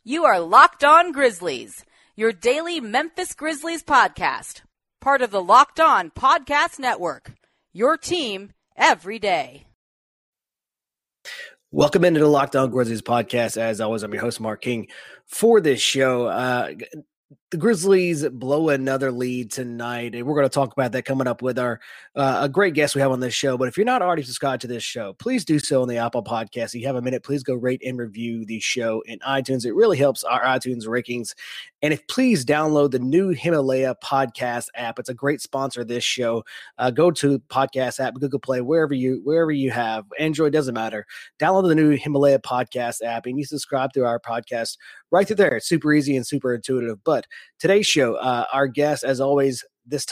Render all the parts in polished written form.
You are Locked On Grizzlies, your daily Memphis Grizzlies podcast. Part of the Locked On Podcast Network, your team every day. Welcome into the Locked On Grizzlies podcast. As always, I'm your host, Mark King. For this show, the Grizzlies blow another lead tonight, and we're going to talk about that coming up with our a great guest we have on this show. But if you're not already subscribed to this show, please do so on the Apple Podcast. If you have a minute, please go rate and review the show in iTunes. It really helps our iTunes rankings. And please download the new Himalaya podcast app. It's a great sponsor of this show. Go to podcast app, Google Play, wherever you have. Android, doesn't matter. Download the new Himalaya podcast app, and you subscribe to our podcast right through there. It's super easy and super intuitive. But today's show, our guest, as always,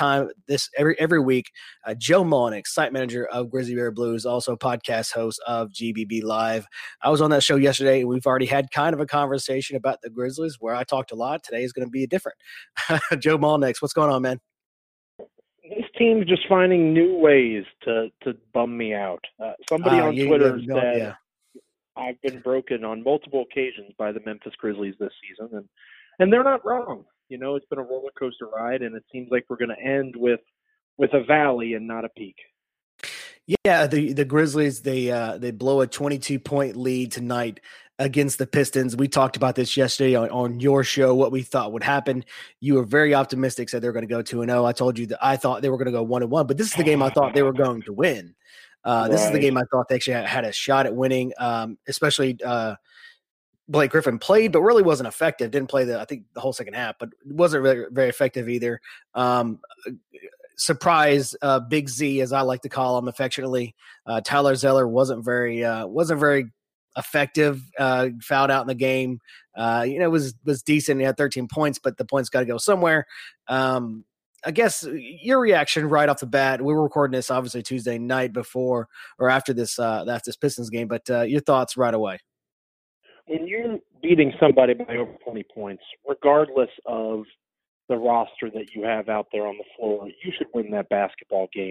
every week, Joe Mullinax, site manager of Grizzly Bear Blues, also podcast host of GBB Live. I was on that show yesterday, and we've already had kind of a conversation about the Grizzlies where I talked a lot. Today is going to be different. Joe Mullinax, what's going on, man? This team's just finding new ways to bum me out. Somebody on Twitter said I've been broken on multiple occasions by the Memphis Grizzlies this season, and they're not wrong. You know, it's been a roller coaster ride, and it seems like we're going to end with a valley and not a peak. Yeah, the Grizzlies, they blow a 22-point lead tonight against the Pistons. We talked about this yesterday on your show, what we thought would happen. You were very optimistic, said they were going to go 2-0. I told you that I thought they were going to go 1-1, but this is the game I thought they were going to win. This is the game I thought they actually had a shot at winning, especially Blake Griffin played, but really wasn't effective. Didn't play I think the whole second half, but wasn't very, very effective either. Surprise, Big Z, as I like to call him affectionately. Tyler Zeller wasn't very effective. Fouled out in the game. Was decent. He had 13 points, but the points got to go somewhere. I guess your reaction right off the bat. We were recording this obviously Tuesday night before or after this Pistons game, but your thoughts right away. When you're beating somebody by over 20 points, regardless of the roster that you have out there on the floor, you should win that basketball game.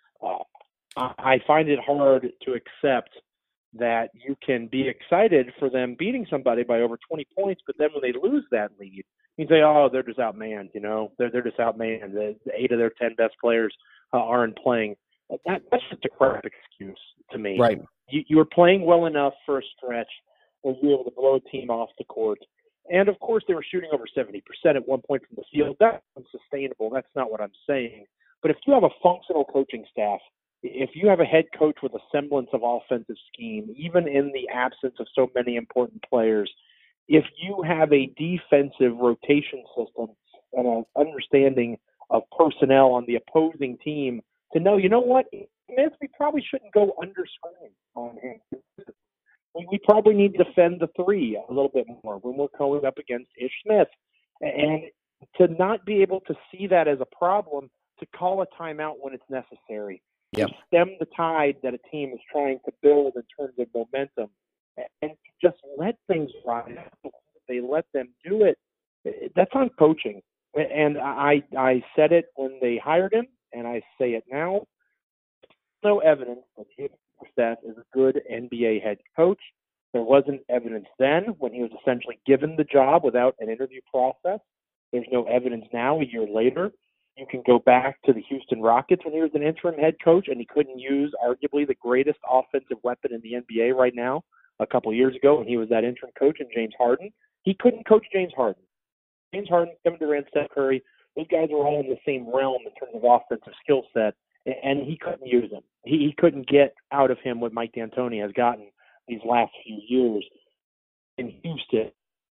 I find it hard to accept that you can be excited for them beating somebody by over 20 points, but then when they lose that lead, you say, oh, they're just outmanned, they're just outmanned. The 8 of their 10 best players aren't playing. That's just a crap excuse to me. Right. You were playing well enough for a stretch where you were able to blow a team off the court. And, of course, they were shooting over 70% at one point from the field. That's unsustainable. That's not what I'm saying. But if you have a functional coaching staff, if you have a head coach with a semblance of offensive scheme, even in the absence of so many important players, if you have a defensive rotation system and an understanding of personnel on the opposing team to know, you know what, we probably shouldn't go under screen on him. We probably need to defend the 3 a little bit more when we're going up against Ish Smith. And to not be able to see that as a problem, to call a timeout when it's necessary, yep. To stem the tide that a team is trying to build in terms of momentum, and just let things ride out. They let them do it. That's on coaching. And I said it when they hired him, and I say it now. No evidence that his staff is a good NBA head coach. There wasn't evidence then when he was essentially given the job without an interview process. There's no evidence now, a year later. You can go back to the Houston Rockets when he was an interim head coach and he couldn't use arguably the greatest offensive weapon in the NBA right now a couple of years ago when he was that interim coach in James Harden. He couldn't coach James Harden. James Harden, Kevin Durant, Steph Curry, those guys were all in the same realm in terms of offensive skill set, and he couldn't use them. He couldn't get out of him what Mike D'Antoni has gotten these last few years in Houston.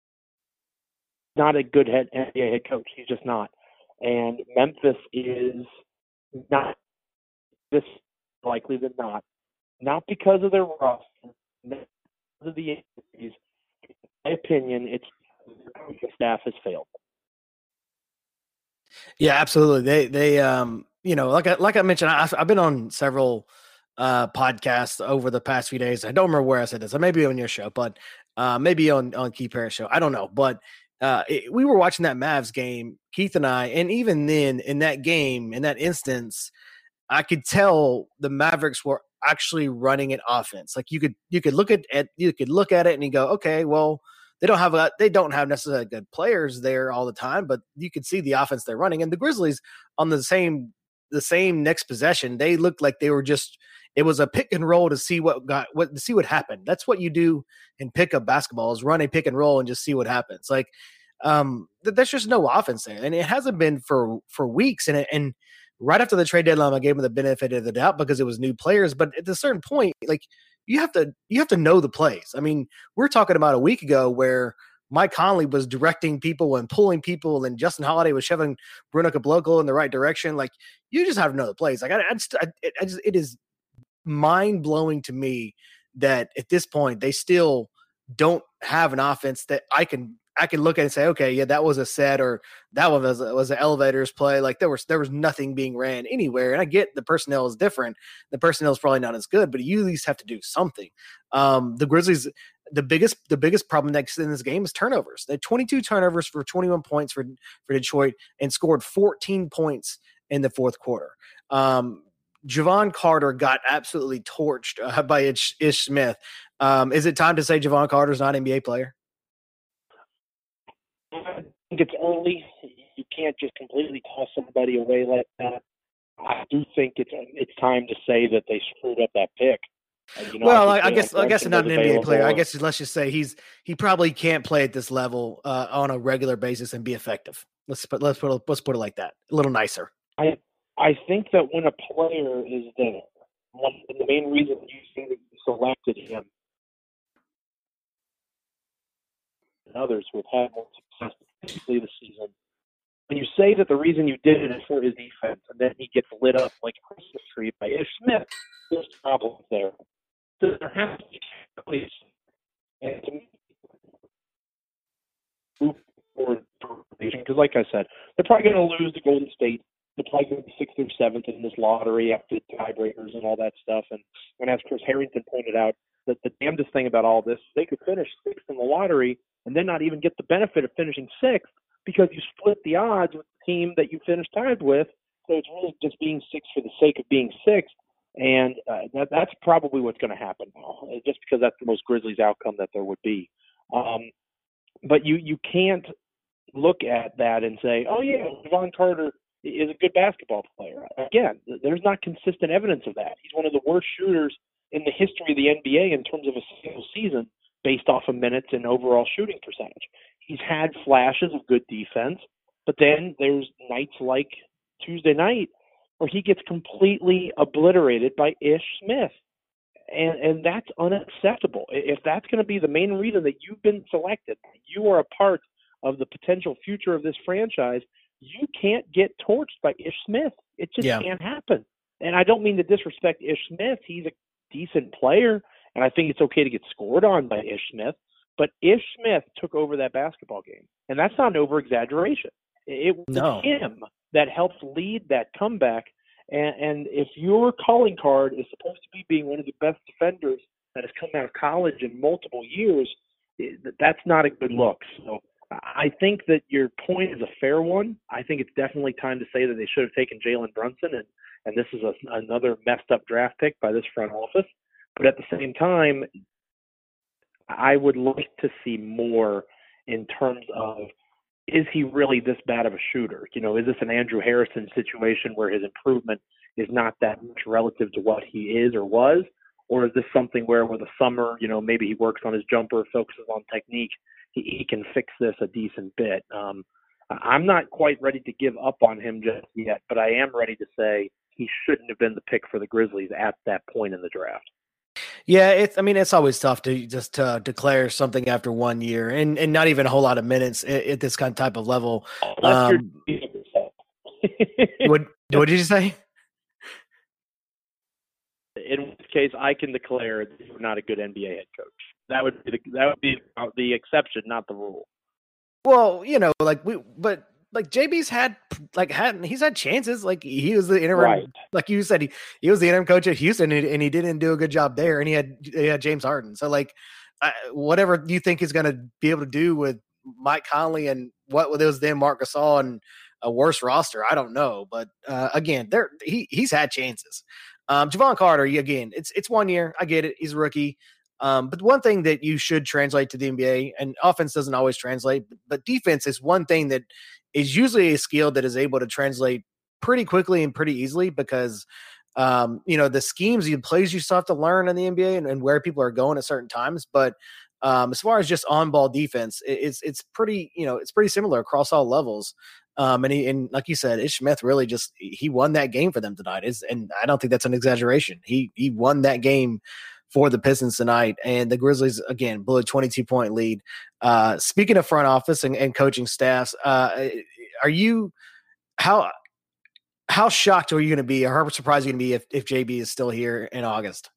Not a good NBA head coach. He's just not. And Memphis is not this likely than not because of their roster, not because of the injuries. In my opinion, it's the staff has failed. Yeah, absolutely. They like I mentioned, I've been on several podcasts over the past few days. I don't remember where I said this. I may be on your show, but maybe on Keith Parrish's show. I don't know, but we were watching that Mavs game, Keith and I, and even then in that game, in that instance, I could tell the Mavericks were actually running an offense. Like you could look at it and you go, okay, well, they don't have necessarily good players there all the time, but you could see the offense they're running. And the Grizzlies on the same next possession, they looked like they were just, it was a pick and roll to see what happened. That's what you do in pickup basketball, is run a pick and roll and just see what happens. Like, there's just no offense there, and it hasn't been for weeks. And right after the trade deadline, I gave them the benefit of the doubt because it was new players. But at a certain point, like, you have to know the plays. I mean, we're talking about a week ago where Mike Conley was directing people and pulling people, and Justin Holiday was shoving Bruno Caboclo in the right direction. Like, you just have to know the plays. Like, it is mind blowing to me that at this point they still don't have an offense that I can look at and say, okay, yeah, that was a set, or that one was an elevators play. Like, there was nothing being ran anywhere. And I get the personnel is different. The personnel is probably not as good, but you at least have to do something. The Grizzlies, the biggest problem next in this game is turnovers. They had 22 turnovers for 21 points for Detroit, and scored 14 points in the fourth quarter. Javon Carter got absolutely torched by Ish Smith. Is it time to say Javon Carter's not an NBA player? I think it's early. You can't just completely toss somebody away like that. I do think it's time to say that they screwed up that pick. I guess not an NBA player. I guess let's just say he probably can't play at this level on a regular basis and be effective. Let's put it like that. A little nicer. I think that when a player is there, the main reason you think that you selected him and others who have had more success this season, when you say that the reason you did it is for his defense, and then he gets lit up like a Christmas tree by Ish Smith, there's problems there. So there has to be place, and to move forward, because like I said, they're probably going to lose to Golden State. They're probably going to be 6th or 7th in this lottery after tiebreakers and all that stuff. And as Chris Harrington pointed out, that the damnedest thing about all this, they could finish 6th in the lottery and then not even get the benefit of finishing 6th because you split the odds with the team that you finished tied with. So it's really just being 6th for the sake of being 6th. And that's probably what's going to happen now, just because that's the most Grizzlies outcome that there would be. But you can't look at that and say, oh, yeah, Javon Carter is a good basketball player. Again, there's not consistent evidence of that. He's one of the worst shooters in the history of the NBA in terms of a single season based off of minutes and overall shooting percentage. He's had flashes of good defense, but then there's nights like Tuesday night where he gets completely obliterated by Ish Smith. And that's unacceptable. If that's going to be the main reason that you've been selected, you are a part of the potential future of this franchise, you can't get torched by Ish Smith. It just can't happen. And I don't mean to disrespect Ish Smith. He's a decent player, and I think it's okay to get scored on by Ish Smith. But Ish Smith took over that basketball game, and that's not an over-exaggeration. It was him that helped lead that comeback. And if your calling card is supposed to be being one of the best defenders that has come out of college in multiple years, that's not a good look. So I think that your point is a fair one. I think it's definitely time to say that they should have taken Jalen Brunson, and this is another messed up draft pick by this front office. But at the same time, I would like to see more in terms of, is he really this bad of a shooter? You know, is this an Andrew Harrison situation where his improvement is not that much relative to what he is or was? Or is this something where with the summer, you know, maybe he works on his jumper, focuses on technique, he can fix this a decent bit. I'm not quite ready to give up on him just yet, but I am ready to say he shouldn't have been the pick for the Grizzlies at that point in the draft. Yeah, it's always tough to just declare something after 1 year and not even a whole lot of minutes at this kind of type of level. What did you say? In which case, I can declare that you're not a good NBA head coach. That would be the exception, not the rule. Well, you know, JB's had chances. Like, he was the interim, right. Like you said, he was the interim coach at Houston, and he didn't do a good job there. And he had James Harden. So, like, whatever you think he's going to be able to do with Mike Conley and what it was then Marc Gasol and a worse roster, I don't know. But again, he's had chances. Javon Carter, again, it's 1 year. I get it. He's a rookie. But one thing that you should translate to the NBA, and offense doesn't always translate, but defense is one thing that is usually a skill that is able to translate pretty quickly and pretty easily because the schemes, the plays you still have to learn in the NBA and where people are going at certain times. But as far as just on-ball defense, it's pretty, it's pretty similar across all levels. And like you said, Ish Smith really he won that game for them tonight. And I don't think that's an exaggeration. He won that game for the Pistons tonight, and the Grizzlies again blew a 22-point lead. Speaking of front office and coaching staffs, how shocked are you going to be, or how surprised are you going to be if JB is still here in August?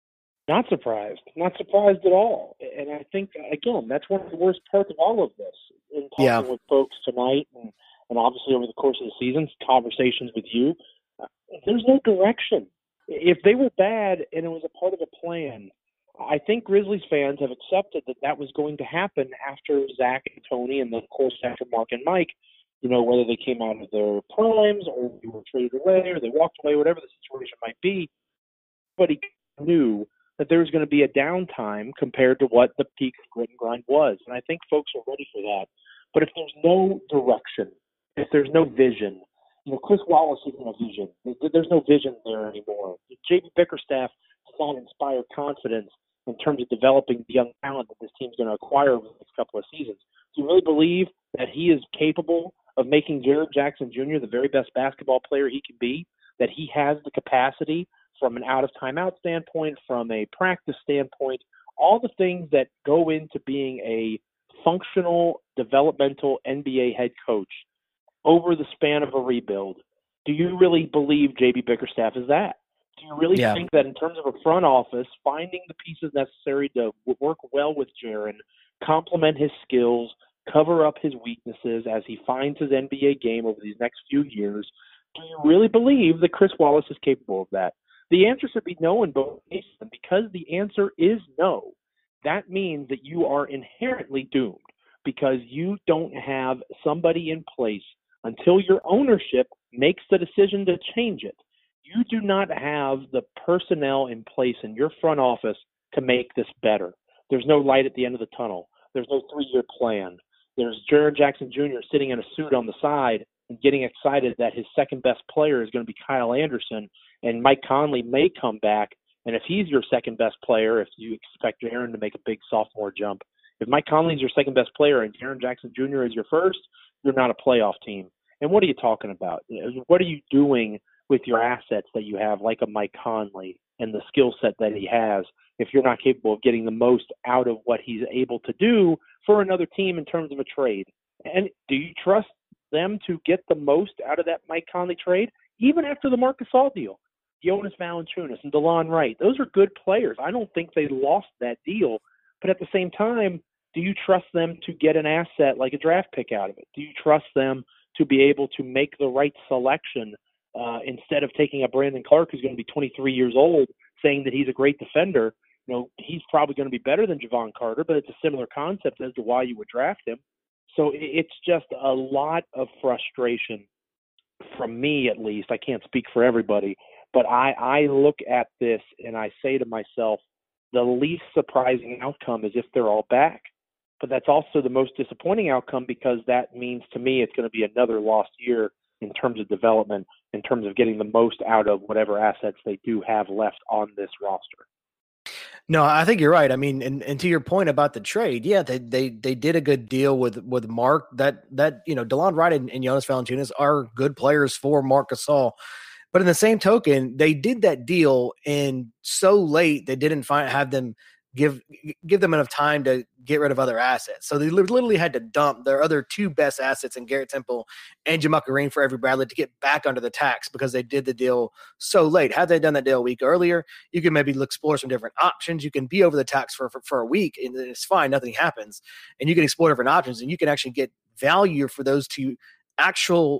Not surprised at all. And I think, again, that's one of the worst parts of all of this. In talking with folks tonight and obviously over the course of the season, conversations with you, there's no direction. If they were bad and it was a part of a plan, I think Grizzlies fans have accepted that was going to happen after Zach and Tony, and then, of course, after Mark and Mike, whether they came out of their primes or they were traded away or they walked away, whatever the situation might be. But he knew that there was going to be a downtime compared to what the peak grit and grind was. And I think folks are ready for that. But if there's no direction, if there's no vision, Chris Wallace isn't a vision. There's no vision there anymore. J.B. Bickerstaff does not inspire confidence in terms of developing the young talent that this team's going to acquire over the next couple of seasons. Do you really believe that he is capable of making Jaren Jackson Jr. the very best basketball player he can be, that he has the capacity from an out-of-timeout standpoint, from a practice standpoint, all the things that go into being a functional, developmental NBA head coach over the span of a rebuild? Do you really believe J.B. Bickerstaff is that? Do you really think that in terms of a front office, finding the pieces necessary to work well with Jaren, complement his skills, cover up his weaknesses as he finds his NBA game over these next few years, do you really believe that Chris Wallace is capable of that? The answer should be no in both cases. And because the answer is no, that means that you are inherently doomed because you don't have somebody in place until your ownership makes the decision to change it. You do not have the personnel in place in your front office to make this better. There's no light at the end of the tunnel. There's no 3-year plan. There's Jaren Jackson Jr. sitting in a suit on the side and getting excited that his second best player is going to be Kyle Anderson, and Mike Conley may come back. And if he's your second best player, if you expect Jaren to make a big sophomore jump, if Mike Conley is your second best player and Jaren Jackson Jr. is your first, you're not a playoff team. And what are you talking about? What are you doing with your assets that you have, like a Mike Conley and the skill set that he has, if you're not capable of getting the most out of what he's able to do for another team in terms of a trade? And do you trust them to get the most out of that Mike Conley trade, even after the Marc Gasol deal? Jonas Valanciunas and DeLon Wright, those are good players. I don't think they lost that deal. But at the same time, do you trust them to get an asset like a draft pick out of it? Do you trust them to be able to make the right selection instead of taking a Brandon Clark who's going to be 23 years old, saying that he's a great defender? He's probably going to be better than Javon Carter, but it's a similar concept as to why you would draft him. So it's just a lot of frustration from me, at least. I can't speak for everybody, but I look at this and I say to myself, the least surprising outcome is if they're all back. But that's also the most disappointing outcome because that means to me it's going to be another lost year in terms of development, in terms of getting the most out of whatever assets they do have left on this roster. No, I think you're right. I mean, and to your point about the trade, yeah, they did a good deal with Mark. That DeLon Wright and Jonas Valanciunas are good players for Marc Gasol. But in the same token, they did that deal and so late they didn't have them give them enough time to get rid of other assets. So they literally had to dump their other two best assets in Garrett Temple and Jamal Green for Avery Bradley to get back under the tax because they did the deal so late. Had they done that deal a week earlier, you can maybe explore some different options. You can be over the tax for a week and it's fine. Nothing happens. And you can explore different options and you can actually get value for those two actual,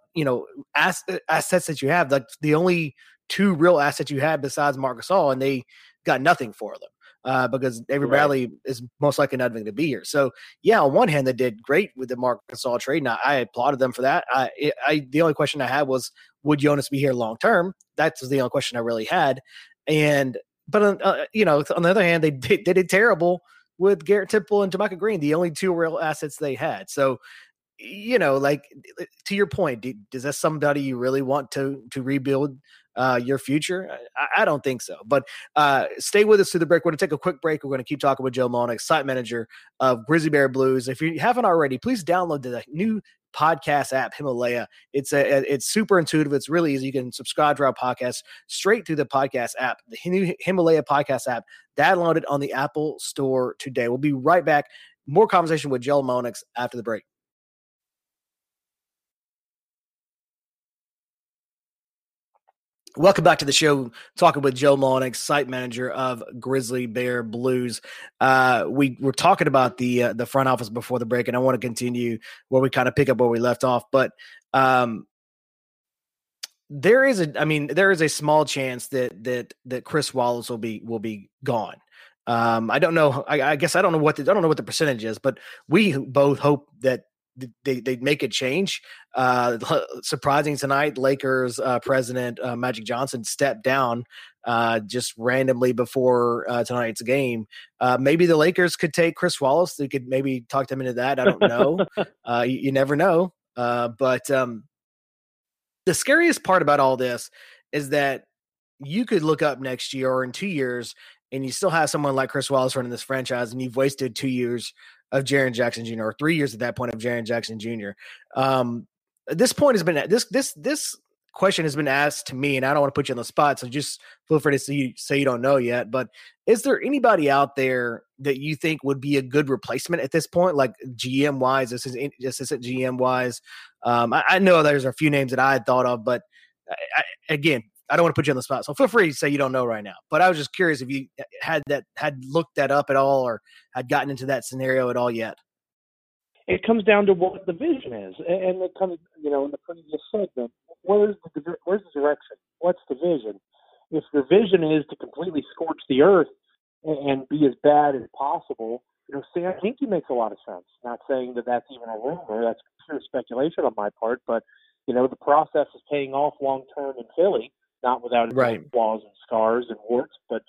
assets that you have. Like the only two real assets you had besides Marc Gasol, and they got nothing for them. Because Avery Bradley is most likely not going to be here. So, yeah, on one hand, they did great with the Marc Gasol trade, and I applauded them for that. The only question I had was, would Jonas be here long term? That's the only question I really had. And But on the other hand, they did terrible with Garrett Temple and Jamaica Green, the only two real assets they had. So, like to your point, is that somebody you really want to rebuild your future? I don't think so. But stay with us through the break. We're going to take a quick break. We're going to keep talking with Joe Mullinax, site manager of Grizzly Bear Blues. If you haven't already, please download the new podcast app, Himalaya. It's super intuitive. It's really easy. You can subscribe to our podcast straight through the podcast app, the new Himalaya podcast app. Download it on the Apple Store today. We'll be right back. More conversation with Joe Mullinax after the break. Welcome back to the show, talking with Joe Mullinax, site manager of Grizzly Bear Blues. We were talking about the front office before the break, and I want to continue where we kind of pick up where we left off. But there is a small chance that Chris Wallace will be gone. I don't know. I guess I don't know what the percentage is, but we both hope that they make a change. Surprising tonight, Lakers president Magic Johnson stepped down just randomly before tonight's game. Maybe the Lakers could take Chris Wallace. They could maybe talk them into that. I don't know. You never know. But the scariest part about all this is that you could look up next year or in 2 years and you still have someone like Chris Wallace running this franchise, and you've wasted 2 years of Jaren Jackson Jr. or 3 years at that point of Jaren Jackson Jr. This point has been this question has been asked to me, and I don't want to put you on the spot, so just feel free to say you don't know yet. But is there anybody out there that you think would be a good replacement at this point, like GM wise, assistant GM wise? I know there's a few names that I had thought of, but again, I don't want to put you on the spot, so feel free to say you don't know right now. But I was just curious if you had looked that up at all, or had gotten into that scenario at all yet. It comes down to what the vision is, and it comes, in the previous segment, where's the direction? What's the vision? If your vision is to completely scorch the earth and be as bad as possible, Sam Hinkie makes a lot of sense. Not saying that that's even a rumor; that's pure speculation on my part. But the process is paying off long term in Philly. Not without its flaws and scars and warts, but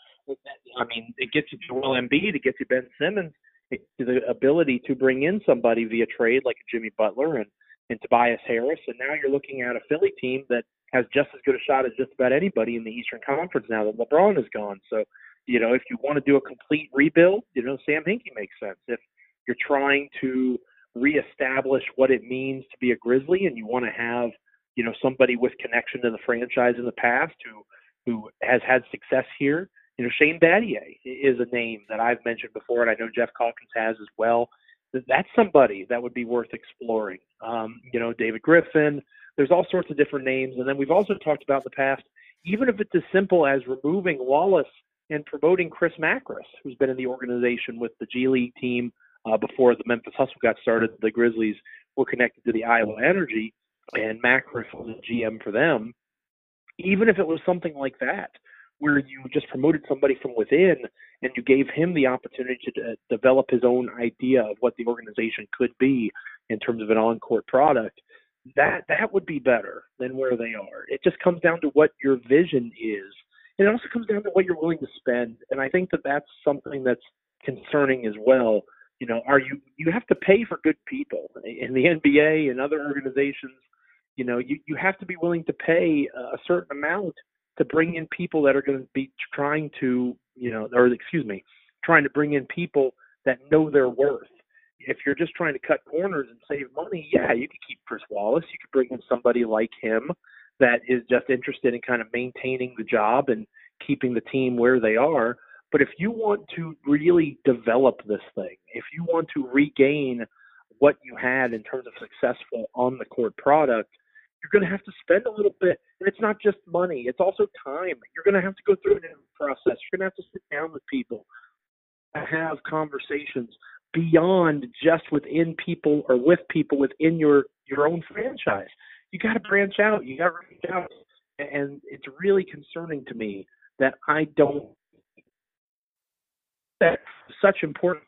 it gets you Joel Embiid, it gets you Ben Simmons, it gets you the ability to bring in somebody via trade like a Jimmy Butler and Tobias Harris, and now you're looking at a Philly team that has just as good a shot as just about anybody in the Eastern Conference now that LeBron is gone. So, if you want to do a complete rebuild, Sam Hinkie makes sense. If you're trying to reestablish what it means to be a Grizzly and you want to have somebody with connection to the franchise in the past who has had success here. Shane Battier is a name that I've mentioned before, and I know Jeff Calkins has as well. That's somebody that would be worth exploring. David Griffin. There's all sorts of different names. And then we've also talked about in the past, even if it's as simple as removing Wallace and promoting Chris Macris, who's been in the organization with the G League team before the Memphis Hustle got started. The Grizzlies were connected to the Iowa Energy, and Macris was a GM for them. Even if it was something like that, where you just promoted somebody from within and you gave him the opportunity to develop his own idea of what the organization could be in terms of an on-court product, that would be better than where they are. It just comes down to what your vision is. And it also comes down to what you're willing to spend. And I think that that's something that's concerning as well. You have to pay for good people in the NBA and other organizations. You have to be willing to pay a certain amount to bring in people that are going to be trying to bring in people that know their worth. If you're just trying to cut corners and save money, yeah, you could keep Chris Wallace. You could bring in somebody like him that is just interested in kind of maintaining the job and keeping the team where they are. But if you want to really develop this thing, if you want to regain what you had in terms of successful on-the-court product, you're going to have to spend a little bit. And it's not just money. It's also time. You're going to have to go through an process. You're going to have to sit down with people and have conversations beyond just within people or with people within your own franchise. You got to branch out. You got to reach out. And it's really concerning to me that that's such important.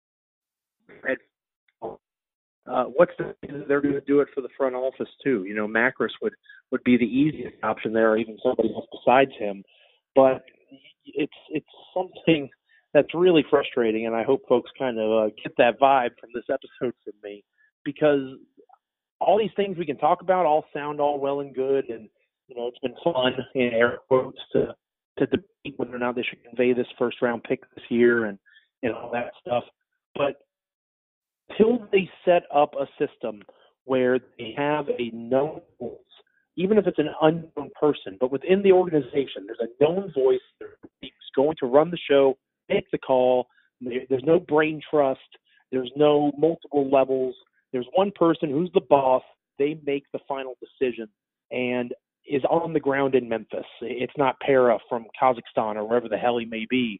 They're going to do it for the front office too. Macris would be the easiest option there, or even somebody else besides him. But it's something that's really frustrating, and I hope folks kind of get that vibe from this episode from me, because all these things we can talk about all sound all well and good, and it's been fun in air quotes to debate whether or not they should convey this first round pick this year and all that stuff. But till they set up a system where they have a known voice, even if it's an unknown person, but within the organization, there's a known voice who's going to run the show, make the call. There's no brain trust. There's no multiple levels. There's one person who's the boss. They make the final decision and is on the ground in Memphis. It's not Para from Kazakhstan or wherever the hell he may be.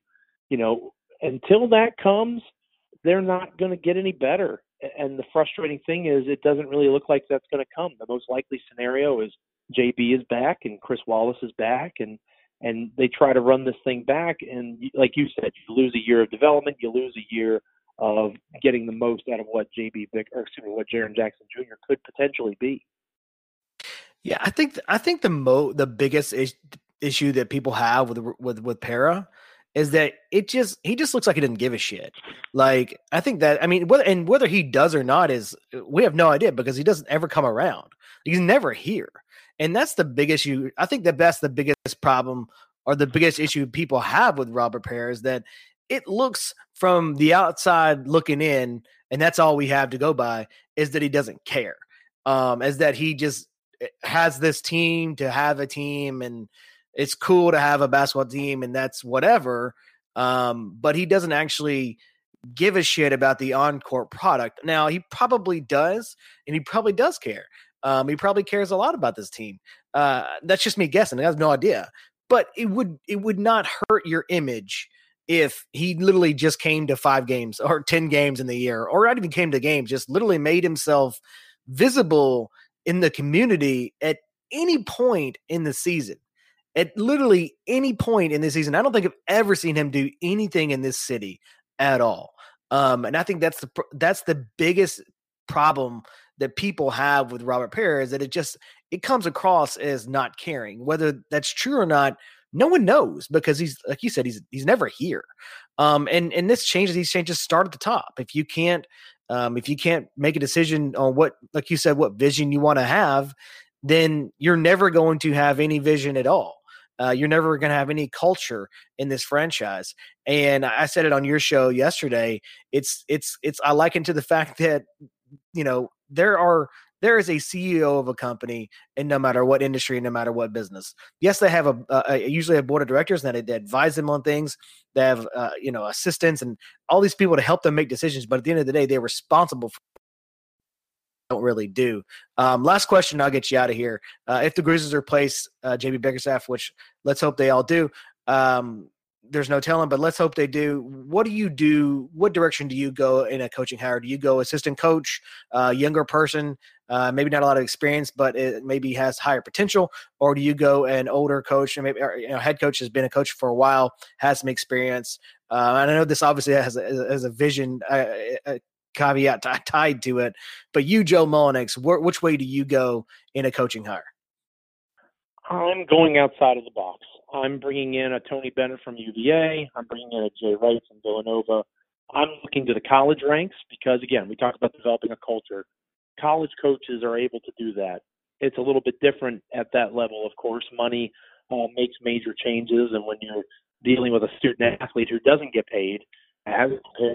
Until that comes, they're not going to get any better. And the frustrating thing is it doesn't really look like that's going to come. The most likely scenario is JB is back and Chris Wallace is back, and they try to run this thing back. And like you said, you lose a year of development, you lose a year of getting the most out of what what Jaren Jackson Jr. could potentially be. Yeah, I think the biggest issue that people have with Para is that he just looks like he didn't give a shit. Like, I think that, whether he does or not we have no idea, because he doesn't ever come around. He's never here. And that's the big issue. I think that's the biggest problem, or the biggest issue people have with Robert Para, is that it looks from the outside looking in, and that's all we have to go by, is that he doesn't care. Is that he just has this team to have a team, and it's cool to have a basketball team, and that's whatever. But he doesn't actually give a shit about the on-court product. Now, he probably does, and he probably does care. He probably cares a lot about this team. That's just me guessing. I have no idea. But it would not hurt your image if he literally just came to 5 games or 10 games in the year, or not even came to games, just literally made himself visible in the community at any point in the season. At literally any point in this season. I don't think I've ever seen him do anything in this city at all. And I think that's the biggest problem that people have with Robert Para, is that it comes across as not caring. Whether that's true or not, no one knows, because he's, like you said, he's never here. And these changes start at the top. If you can't make a decision on what, like you said, what vision you want to have, then you're never going to have any vision at all. You're never going to have any culture in this franchise. And I said it on your show yesterday. I liken to the fact that, there is a CEO of a company, and no matter what industry, no matter what business, yes, they have usually a board of directors, and they advise them on things. They have, assistants and all these people to help them make decisions. But at the end of the day, they're responsible for don't really do. Last question, I'll get you out of here. If the Grizzlies replace JB Bickerstaff, which let's hope they all do, there's no telling, but let's hope they do. What do you do? What direction do you go in a coaching hire? Do you go assistant coach, younger person, maybe not a lot of experience, but it maybe has higher potential? Or do you go an older coach, and maybe head coach has been a coach for a while, has some experience? And I know this obviously has a vision, a caveat tied to it, but you, Joe Mullinax, which way do you go in a coaching hire? I'm going outside of the box. I'm bringing in a Tony Bennett from UVA. I'm bringing in a Jay Wright from Villanova. I'm looking to the college ranks because, again, we talk about developing a culture. College coaches are able to do that. It's a little bit different at that level, of course. Money makes major changes, and when you're dealing with a student athlete who doesn't get paid, as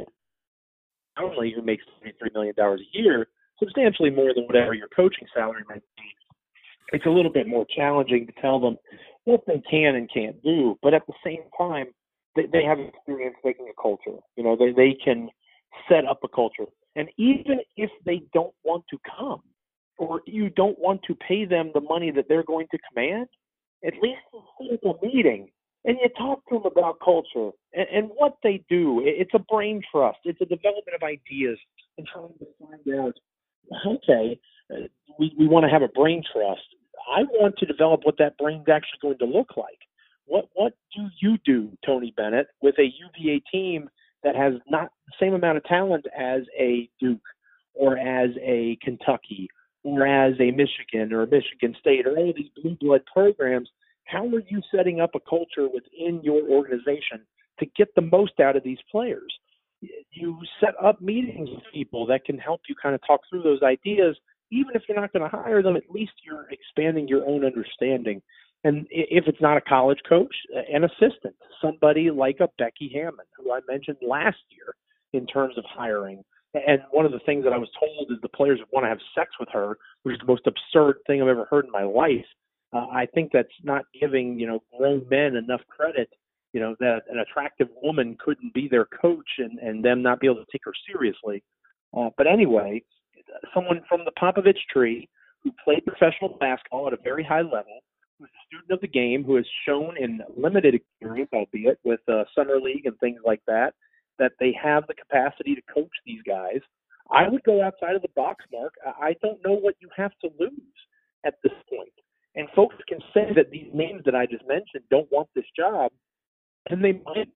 only who makes $33 million a year, substantially more than whatever your coaching salary might be, it's a little bit more challenging to tell them what they can and can't do. But at the same time, they have experience making a culture. They can set up a culture. And even if they don't want to come, or you don't want to pay them the money that they're going to command, at least you set up a meeting and you talk to them about culture and what they do. It's a brain trust. It's a development of ideas and trying to find out, okay, we want to have a brain trust. I want to develop what that brain's actually going to look like. What do you do, Tony Bennett, with a UVA team that has not the same amount of talent as a Duke or as a Kentucky or as a Michigan or a Michigan State or any of these blue blood programs How are you setting up a culture within your organization to get the most out of these players? You set up meetings with people that can help you kind of talk through those ideas. Even if you're not going to hire them, at least you're expanding your own understanding. And if it's not a college coach, an assistant, somebody like a Becky Hammon, who I mentioned last year in terms of hiring. And one of the things that I was told is the players want to have sex with her, which is the most absurd thing I've ever heard in my life. I think that's not giving, grown men enough credit, that an attractive woman couldn't be their coach and them not be able to take her seriously. But anyway, someone from the Popovich tree who played professional basketball at a very high level, who's a student of the game, who has shown in limited experience, albeit with summer league and things like that they have the capacity to coach these guys. I would go outside of the box, Mark. I don't know what you have to lose at this point. And folks can say that these names that I just mentioned don't want this job, and they might.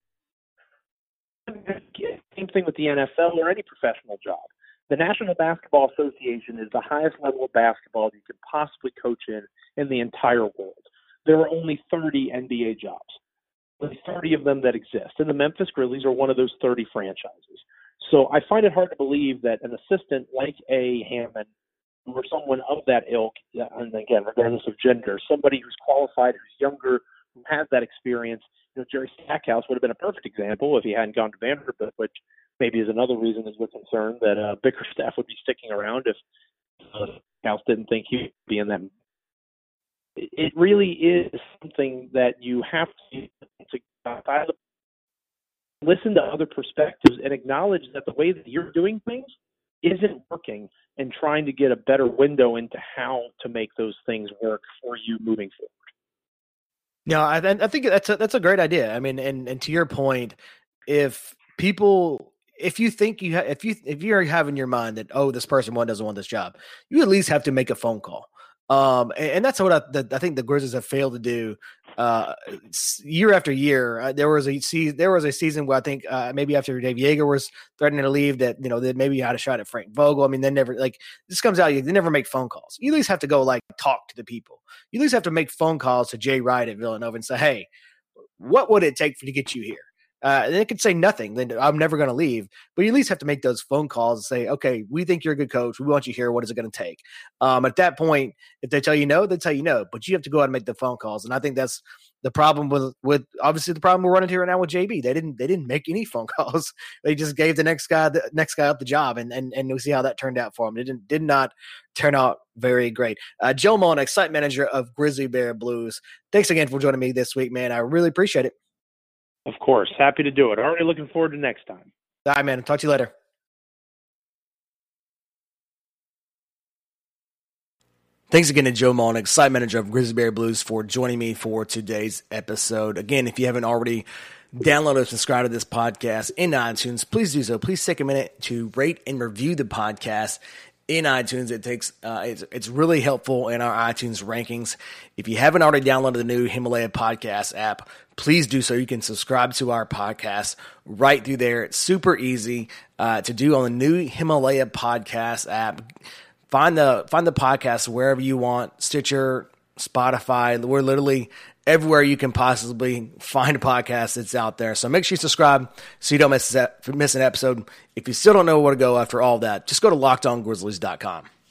Same thing with the NFL or any professional job. The National Basketball Association is the highest level of basketball you could possibly coach in the entire world. There are only 30 NBA jobs. Only 30 of them that exist. And the Memphis Grizzlies are one of those 30 franchises. So I find it hard to believe that an assistant like a Hammon or someone of that ilk, and again, regardless of gender, somebody who's qualified, who's younger, who has that experience. Jerry Stackhouse would have been a perfect example if he hadn't gone to Vanderbilt, which maybe is another reason that we're concerned that Bickerstaff would be sticking around if Stackhouse didn't think he would be in that. It really is something that you have to listen to other perspectives and acknowledge that the way that you're doing things isn't working, and trying to get a better window into how to make those things work for you moving forward. No, I think that's a great idea. I mean, and to your point, if you think if you're having your mind that, oh, this person doesn't want this job, you at least have to make a phone call. And that's what I think the Grizzlies have failed to do year after year. There was a season where I think maybe after Dave Yeager was threatening to leave that that maybe you had a shot at Frank Vogel. I mean, they never this comes out. They never make phone calls. You at least have to go talk to the people. You at least have to make phone calls to Jay Wright at Villanova and say, hey, what would it take to get you here? And they could say nothing. Then I'm never going to leave. But you at least have to make those phone calls and say, okay, we think you're a good coach. We want you here. What is it going to take? At that point, if they tell you no, they tell you no. But you have to go out and make the phone calls. And I think that's the problem with obviously the problem we're running here right now with JB. They didn't make any phone calls. They just gave the next guy up the job, and we see how that turned out for him. It did not turn out very great. Joe Mullinax, site manager of Grizzly Bear Blues. Thanks again for joining me this week, man. I really appreciate it. Of course. Happy to do it. Already looking forward to next time. All right, man. Talk to you later. Thanks again to Joe Mullinax, site manager of Grizzly Bear Blues, for joining me for today's episode. Again, if you haven't already downloaded or subscribed to this podcast in iTunes, please do so. Please take a minute to rate and review the podcast in iTunes. It takes it's really helpful in our iTunes rankings. If you haven't already downloaded the new Himalaya podcast app, please do so. You can subscribe to our podcast right through there. It's super easy to do on the new Himalaya podcast app. Find the podcast wherever you want, Stitcher, Spotify. We're literally everywhere you can possibly find a podcast that's out there. So make sure you subscribe so you don't miss an episode. If you still don't know where to go after all that, just go to LockedOnGrizzlies.com.